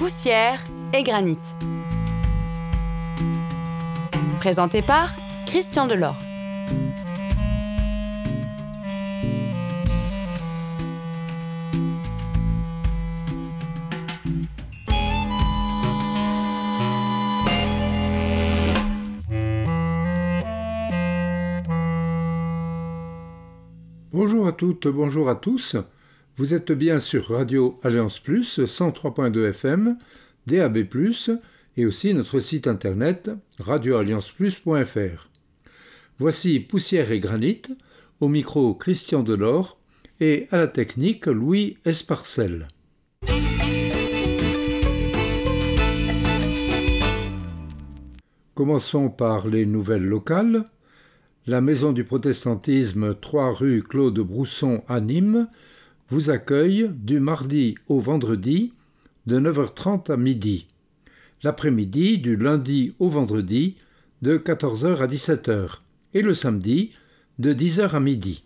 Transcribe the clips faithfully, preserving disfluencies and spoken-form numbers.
Poussière et granit. Présenté par Christian Delort. Bonjour à toutes, bonjour à tous. Vous êtes bien sur Radio Alliance Plus, cent trois point deux F M, D A B plus, et aussi notre site internet radio alliance plus point f r. Voici Poussière et Granit, au micro Christian Delort et à la technique Louis Esparcel. Commençons par les nouvelles locales. La Maison du Protestantisme, trois rue Claude Brousson à Nîmes, vous accueille du mardi au vendredi de neuf heures trente à midi. L'après-midi du lundi au vendredi de quatorze heures à dix-sept heures et le samedi de dix heures à midi.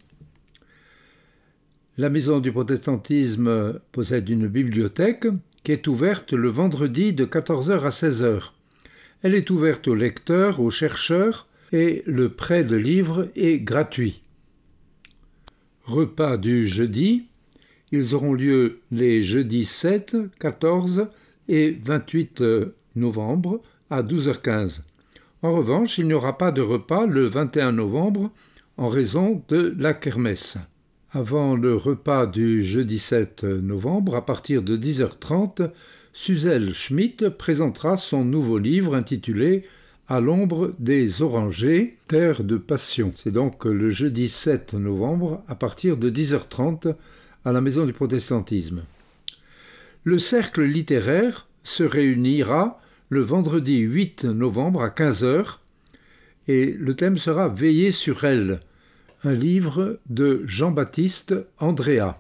La Maison du Protestantisme possède une bibliothèque qui est ouverte le vendredi de quatorze heures à seize heures. Elle est ouverte aux lecteurs, aux chercheurs, et le prêt de livres est gratuit. Repas du jeudi, ils auront lieu les jeudis sept, quatorze et vingt-huit novembre à douze heures quinze. En revanche, il n'y aura pas de repas le vingt et un novembre en raison de la kermesse. Avant le repas du jeudi sept novembre, à partir de dix heures trente, Suzel Schmitt présentera son nouveau livre intitulé À l'ombre des orangers, terre de passion. C'est donc le jeudi sept novembre à partir de dix heures trente à la Maison du Protestantisme. Le cercle littéraire se réunira le vendredi huit novembre à quinze heures et le thème sera « Veiller sur elle », un livre de Jean-Baptiste Andrea.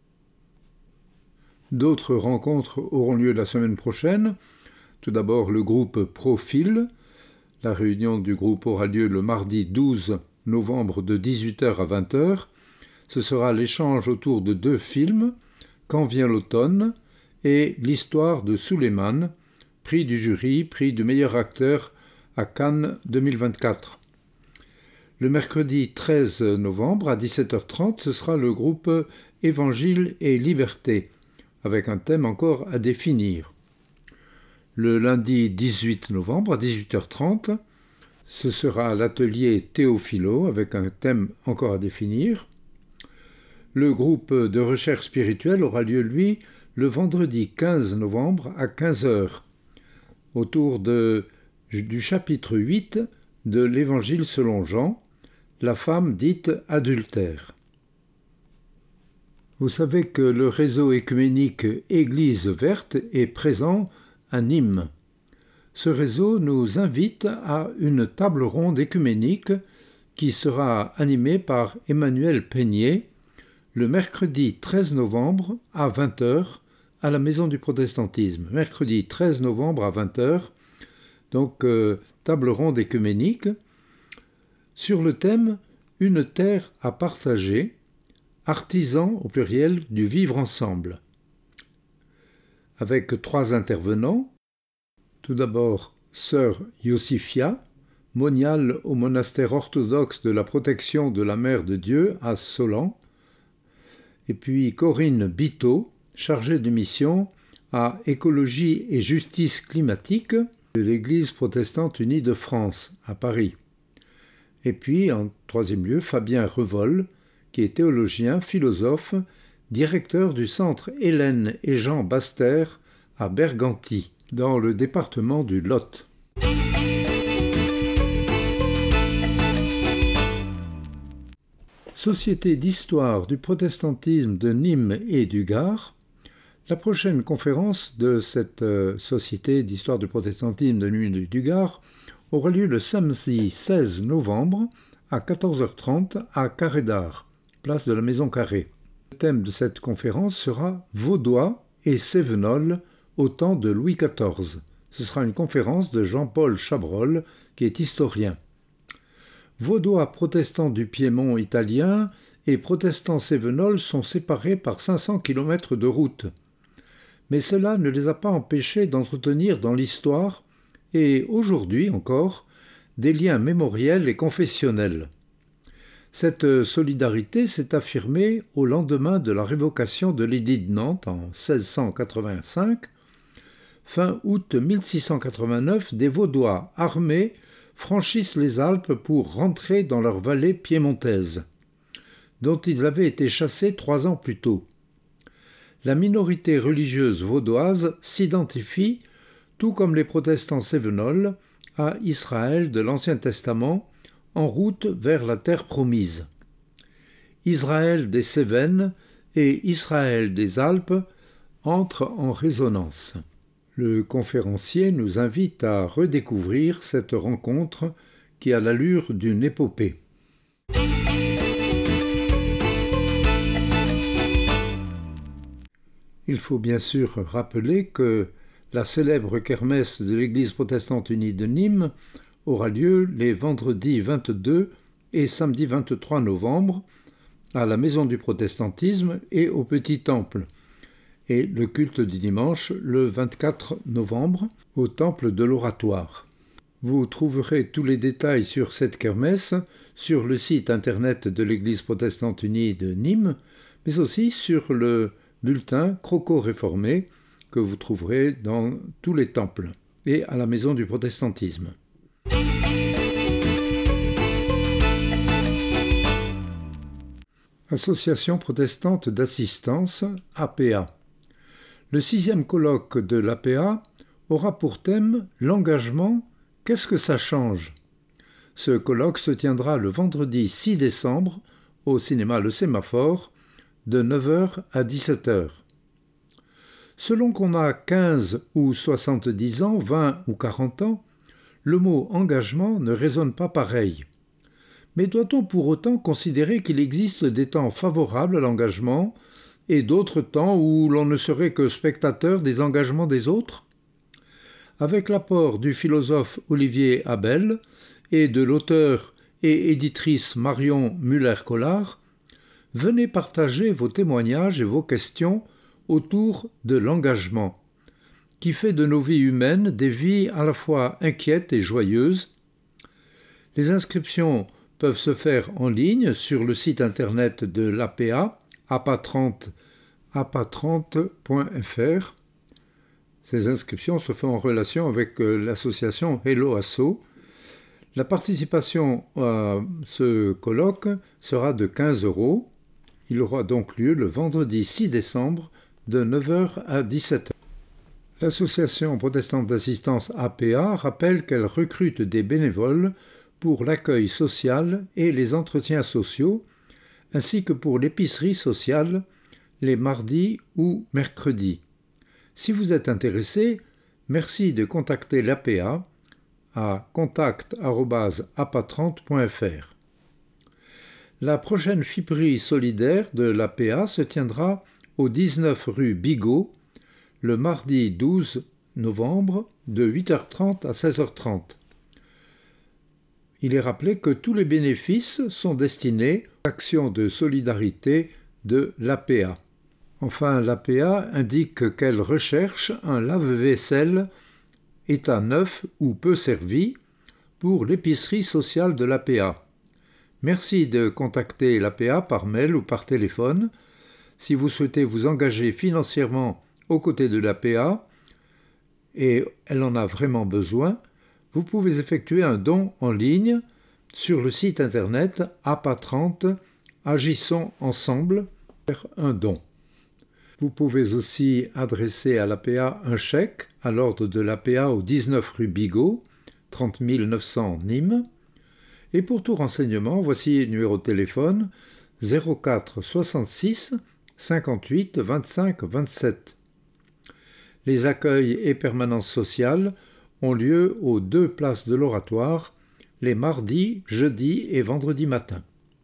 D'autres rencontres auront lieu la semaine prochaine. Tout d'abord le groupe Profil. La réunion du groupe aura lieu le mardi douze novembre de dix-huit heures à vingt heures. Ce sera l'échange autour de deux films, Quand vient l'automne et L'histoire de Suleiman, prix du jury, prix du meilleur acteur à Cannes deux mille vingt-quatre. Le mercredi treize novembre à dix-sept heures trente, ce sera le groupe Évangile et Liberté, avec un thème encore à définir. Le lundi dix-huit novembre à dix-huit heures trente, ce sera l'atelier Théophilo avec un thème encore à définir. Le groupe de recherche spirituelle aura lieu, lui, le vendredi quinze novembre à quinze heures, autour de, du chapitre huit de l'Évangile selon Jean, la femme dite adultère. Vous savez que le réseau œcuménique Église verte est présent à Nîmes. Ce réseau nous invite à une table ronde œcuménique qui sera animée par Emmanuel Peignet le mercredi treize novembre à vingt heures à la Maison du Protestantisme. Mercredi treize novembre à vingt heures, donc euh, table ronde œcuménique sur le thème « Une terre à partager, artisans au pluriel du vivre ensemble ». Avec trois intervenants. Tout d'abord, sœur Yossifia, moniale au monastère orthodoxe de la protection de la Mère de Dieu à Solan, et puis Corinne Biteau, chargée de mission à Écologie et Justice climatique de l'Église protestante unie de France à Paris. Et puis, en troisième lieu, Fabien Revol, qui est théologien, philosophe, directeur du centre Hélène et Jean Baster à Berganti, dans le département du Lot. Société d'histoire du protestantisme de Nîmes et du Gard. La prochaine conférence de cette euh, Société d'histoire du protestantisme de Nîmes et du Gard aura lieu le samedi seize novembre à quatorze heures trente à Carré d'Art, place de la Maison Carrée. Le thème de cette conférence sera « Vaudois et Cévenol au temps de Louis quatorze ». Ce sera une conférence de Jean-Paul Chabrol, qui est historien. Vaudois protestants du Piémont italien et protestants cévenols sont séparés par cinq cents kilomètres de route. mais cela ne les a pas empêchés d'entretenir dans l'histoire, et aujourd'hui encore, des liens mémoriels et confessionnels. Cette solidarité s'est affirmée au lendemain de la révocation de l'édit de Nantes en seize cent quatre-vingt-cinq. Fin août mille six cent quatre-vingt-neuf, des Vaudois armés franchissent les Alpes pour rentrer dans leur vallée piémontaise, dont ils avaient été chassés trois ans plus tôt. La minorité religieuse vaudoise s'identifie, tout comme les protestants cévenols, à Israël de l'Ancien Testament, en route vers la terre promise. Israël des Cévennes et Israël des Alpes entrent en résonance. Le conférencier nous invite à redécouvrir cette rencontre qui a l'allure d'une épopée. Il faut bien sûr rappeler que la célèbre kermesse de l'Église protestante unie de Nîmes aura lieu les vendredis vingt-deux et samedi vingt-trois novembre à la Maison du Protestantisme et au Petit Temple, et le culte du dimanche le vingt-quatre novembre au Temple de l'Oratoire. Vous trouverez tous les détails sur cette kermesse sur le site internet de l'Église protestante unie de Nîmes, mais aussi sur le bulletin Croco-réformé que vous trouverez dans tous les temples et à la Maison du Protestantisme. Association protestante d'assistance, A P A. Le sixième colloque de l'A P A aura pour thème « L'engagement, qu'est-ce que ça change ?» Ce colloque se tiendra le vendredi six décembre au cinéma Le Sémaphore de neuf heures à dix-sept heures. Selon qu'on a quinze ou soixante-dix ans, vingt ou quarante ans, le mot « engagement » ne résonne pas pareil. Mais doit-on pour autant considérer qu'il existe des temps favorables à l'engagement et d'autres temps où l'on ne serait que spectateur des engagements des autres ? Avec l'apport du philosophe Olivier Abel et de l'auteur et éditrice Marion Muller-Collard, venez partager vos témoignages et vos questions autour de l'engagement, qui fait de nos vies humaines des vies à la fois inquiètes et joyeuses. Les inscriptions peuvent se faire en ligne sur le site internet de l'A P A, a p a trente point f r. Ces inscriptions se font en relation avec l'association Hello Asso. La participation à ce colloque sera de quinze euros. Il aura donc lieu le vendredi six décembre de neuf heures à dix-sept heures. L'association protestante d'assistance A P A rappelle qu'elle recrute des bénévoles pour l'accueil social et les entretiens sociaux, ainsi que pour l'épicerie sociale les mardis ou mercredis. Si vous êtes intéressé, merci de contacter l'A P A à contact arobase a p a trente point f r. La prochaine fiperie solidaire de l'A P A se tiendra au dix-neuf rue Bigot, le mardi douze novembre de huit heures trente à seize heures trente. Il est rappelé que tous les bénéfices sont destinés à l'action de solidarité de l'A P A. Enfin, l'A P A indique qu'elle recherche un lave-vaisselle état neuf ou peu servi pour l'épicerie sociale de l'A P A. Merci de contacter l'A P A par mail ou par téléphone si vous souhaitez vous engager financièrement aux côtés de l'A P A, et elle en a vraiment besoin. Vous pouvez effectuer un don en ligne sur le site internet A P A trente, agissons ensemble, faire un don. Vous pouvez aussi adresser à l'A P A un chèque à l'ordre de l'A P A au dix-neuf rue Bigot, trente mille neuf cents Nîmes. Et pour tout renseignement, voici le numéro de téléphone zéro quatre soixante-six cinquante-huit vingt-cinq vingt-sept. Les accueils et permanences sociales ont lieu aux deux places de l'Oratoire les mardis, jeudis et vendredis matin.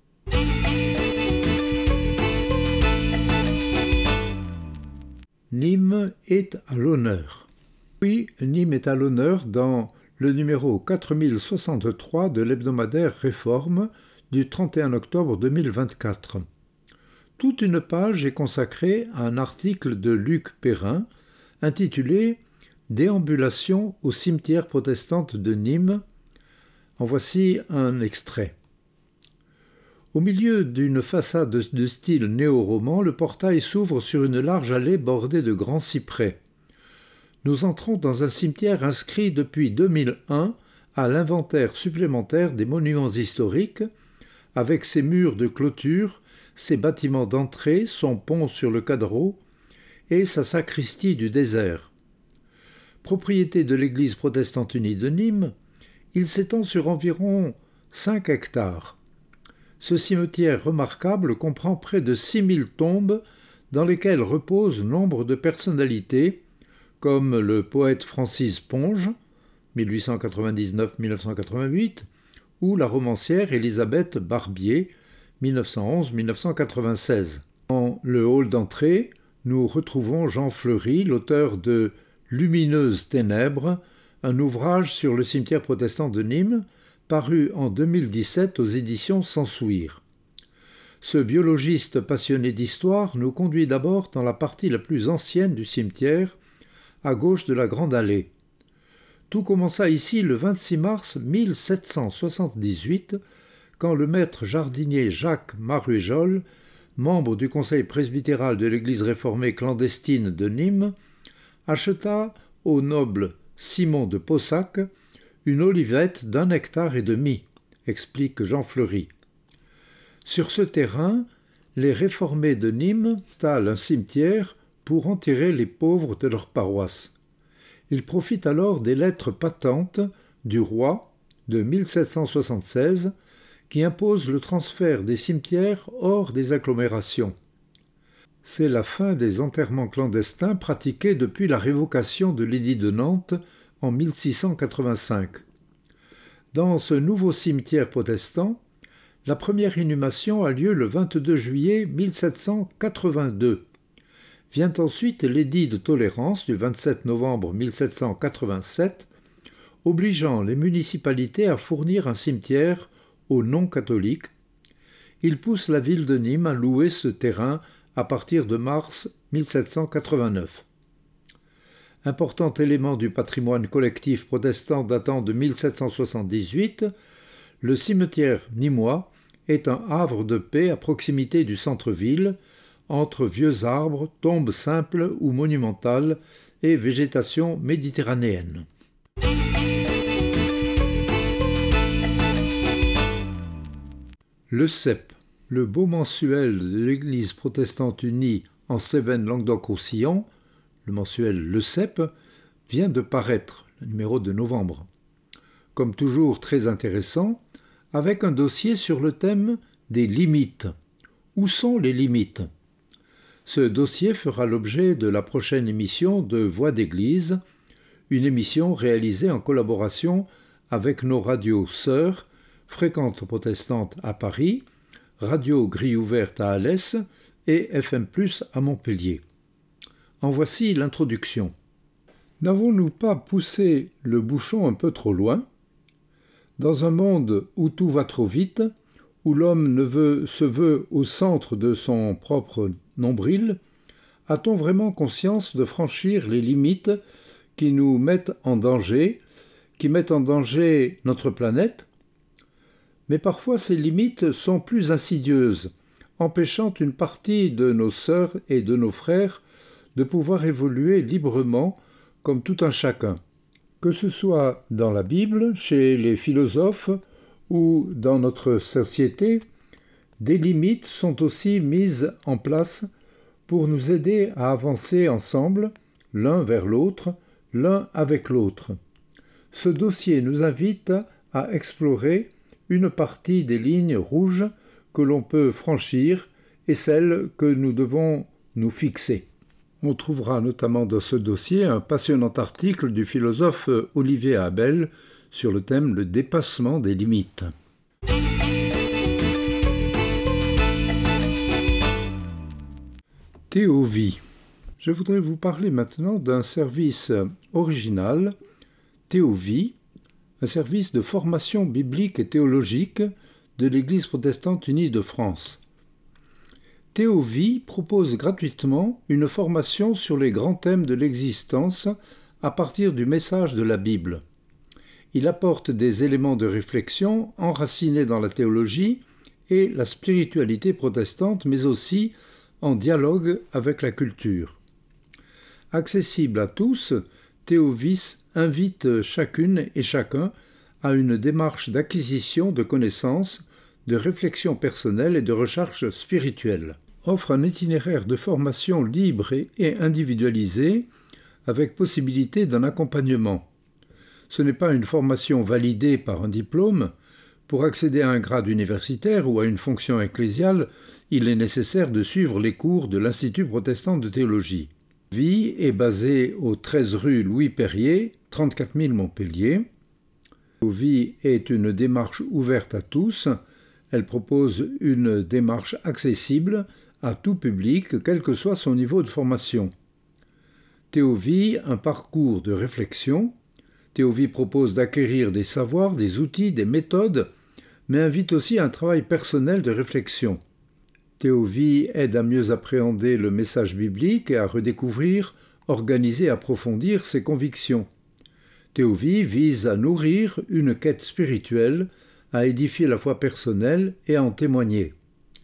Nîmes est à l'honneur. Oui, Nîmes est à l'honneur dans le numéro quatre mille soixante-trois de l'hebdomadaire Réforme du trente et un octobre deux mille vingt-quatre. Toute une page est consacrée à un article de Luc Perrin intitulé « Déambulation au cimetière protestante de Nîmes ». En voici un extrait. Au milieu d'une façade de style néo-roman, le portail s'ouvre sur une large allée bordée de grands cyprès. Nous entrons dans un cimetière inscrit depuis deux mille un à l'inventaire supplémentaire des monuments historiques, avec ses murs de clôture, ses bâtiments d'entrée, son pont sur le Cadreau et sa sacristie du désert. Propriété de l'église protestante unie de Nîmes, il s'étend sur environ cinq hectares. Ce cimetière remarquable comprend près de six mille tombes dans lesquelles reposent nombre de personnalités comme le poète Francis Ponge, mille huit cent quatre-vingt-dix-neuf à mille neuf cent quatre-vingt-huit, ou la romancière Élisabeth Barbier, mille neuf cent onze à mille neuf cent quatre-vingt-seize. Dans le hall d'entrée, nous retrouvons Jean Fleury, l'auteur de « Lumineuses ténèbres », un ouvrage sur le cimetière protestant de Nîmes, paru en deux mille dix-sept aux éditions Sansouire. Ce biologiste passionné d'histoire nous conduit d'abord dans la partie la plus ancienne du cimetière, à gauche de la grande allée. Tout commença ici le vingt-six mars mille sept cent soixante-dix-huit, quand le maître jardinier Jacques Maruéjol, membre du conseil presbytéral de l'église réformée clandestine de Nîmes, acheta au noble Simon de Possac une olivette d'un hectare et demi, explique Jean Fleury. Sur ce terrain, les réformés de Nîmes installent un cimetière pour enterrer les pauvres de leur paroisse. Ils profitent alors des lettres patentes du roi de mille sept cent soixante-seize qui imposent le transfert des cimetières hors des agglomérations. C'est la fin des enterrements clandestins pratiqués depuis la révocation de l'édit de Nantes en mille six cent quatre-vingt-cinq. Dans ce nouveau cimetière protestant, la première inhumation a lieu le vingt-deux juillet mille sept cent quatre-vingt-deux. Vient ensuite l'édit de tolérance du vingt-sept novembre mille sept cent quatre-vingt-sept, obligeant les municipalités à fournir un cimetière aux non-catholiques. Il pousse la ville de Nîmes à louer ce terrain à partir de mars mille sept cent quatre-vingt-neuf. Important élément du patrimoine collectif protestant datant de mille sept cent soixante-dix-huit, le cimetière nîmois est un havre de paix à proximité du centre-ville, entre vieux arbres, tombes simples ou monumentales et végétation méditerranéenne. Le C E P, le beau mensuel de l'Église protestante unie en Cévennes-Languedoc-Roussillon, le mensuel Le C E P, vient de paraître, le numéro de novembre. Comme toujours très intéressant, avec un dossier sur le thème des limites. Où sont les limites ? Ce dossier fera l'objet de la prochaine émission de Voix d'Église, une émission réalisée en collaboration avec nos radios sœurs, Fréquente Protestante à Paris, Radio Grille Ouverte à Alès et F M plus à Montpellier. En voici l'introduction. N'avons-nous pas poussé le bouchon un peu trop loin ? Dans un monde où tout va trop vite, où l'homme ne veut, se veut au centre de son propre nombril, a-t-on vraiment conscience de franchir les limites qui nous mettent en danger, qui mettent en danger notre planète ? Mais parfois ces limites sont plus insidieuses, empêchant une partie de nos sœurs et de nos frères de pouvoir évoluer librement comme tout un chacun. Que ce soit dans la Bible, chez les philosophes ou dans notre société, des limites sont aussi mises en place pour nous aider à avancer ensemble, l'un vers l'autre, l'un avec l'autre. Ce dossier nous invite à explorer une partie des lignes rouges que l'on peut franchir et celles que nous devons nous fixer. On trouvera notamment dans ce dossier un passionnant article du philosophe Olivier Abel sur le thème « Le dépassement des limites ». Théovie. Je voudrais vous parler maintenant d'un service original, Théovie, un service de formation biblique et théologique de l'Église protestante unie de France. Théovie propose gratuitement une formation sur les grands thèmes de l'existence à partir du message de la Bible. Il apporte des éléments de réflexion enracinés dans la théologie et la spiritualité protestante, mais aussi en dialogue avec la culture. Accessible à tous, Théovie invite chacune et chacun à une démarche d'acquisition de connaissances, de réflexion personnelle et de recherche spirituelle. Offre un itinéraire de formation libre et individualisé avec possibilité d'un accompagnement. Ce n'est pas une formation validée par un diplôme. Pour accéder à un grade universitaire ou à une fonction ecclésiale, il est nécessaire de suivre les cours de l'Institut protestant de théologie. Vie est basée au treize rue Louis Perrier, trente-quatre mille Montpellier. Vie est une démarche ouverte à tous. Elle propose une démarche accessible à tout public, quel que soit son niveau de formation. Théovie, un parcours de réflexion. Théovie propose d'acquérir des savoirs, des outils, des méthodes, mais invite aussi à un travail personnel de réflexion. Théovie aide à mieux appréhender le message biblique et à redécouvrir, organiser et approfondir ses convictions. Théovie vise à nourrir une quête spirituelle, à édifier la foi personnelle et à en témoigner.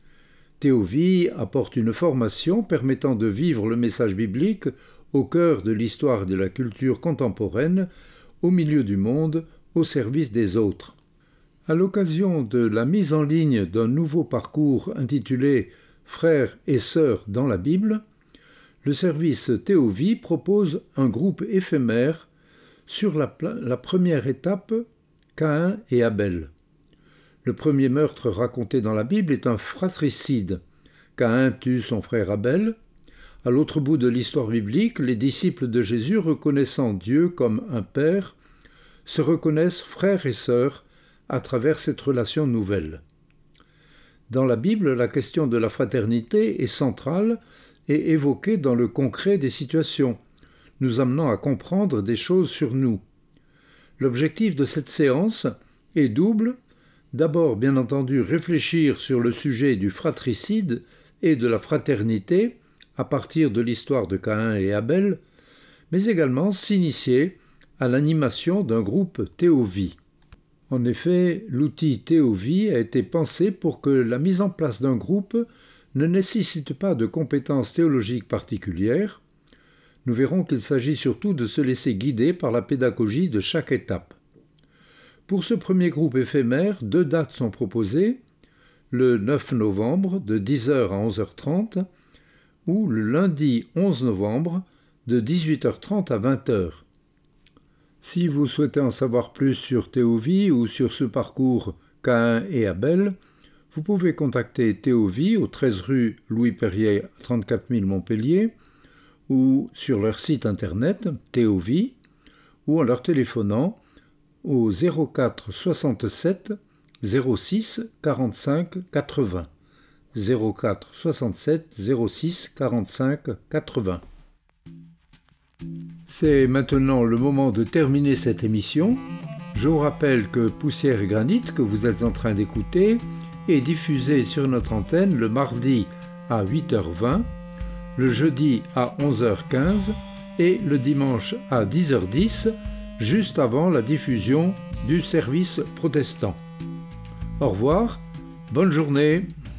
Théovie apporte une formation permettant de vivre le message biblique au cœur de l'histoire et de la culture contemporaine, au milieu du monde, au service des autres. À l'occasion de la mise en ligne d'un nouveau parcours intitulé « Frères et sœurs dans la Bible », le service Théovie propose un groupe éphémère sur la, la première étape, Caïn et Abel. Le premier meurtre raconté dans la Bible est un fratricide. Caïn tue son frère Abel. À l'autre bout de l'histoire biblique, les disciples de Jésus, reconnaissant Dieu comme un père, se reconnaissent frères et sœurs à travers cette relation nouvelle. Dans la Bible, la question de la fraternité est centrale et évoquée dans le concret des situations, nous amenant à comprendre des choses sur nous. L'objectif de cette séance est double. D'abord, bien entendu, réfléchir sur le sujet du fratricide et de la fraternité à partir de l'histoire de Caïn et Abel, mais également s'initier à l'animation d'un groupe Théovie. En effet, l'outil Théovie a été pensé pour que la mise en place d'un groupe ne nécessite pas de compétences théologiques particulières. Nous verrons qu'il s'agit surtout de se laisser guider par la pédagogie de chaque étape. Pour ce premier groupe éphémère, deux dates sont proposées, le neuf novembre de dix heures à onze heures trente ou le lundi onze novembre de dix-huit heures trente à vingt heures. Si vous souhaitez en savoir plus sur Théovie ou sur ce parcours Caïn et Abel, vous pouvez contacter Théovie au treize rue Louis Perrier, trente-quatre mille Montpellier, ou sur leur site internet Théovie, ou en leur téléphonant au zéro quatre soixante-sept zéro six quarante-cinq quatre-vingts. zéro quatre soixante-sept zéro six quarante-cinq quatre-vingts. C'est maintenant le moment de terminer cette émission. Je vous rappelle que Poussière et Granit, que vous êtes en train d'écouter, est diffusé sur notre antenne le mardi à huit heures vingt, le jeudi à onze heures quinze et le dimanche à dix heures dix, juste avant la diffusion du service protestant. Au revoir, bonne journée.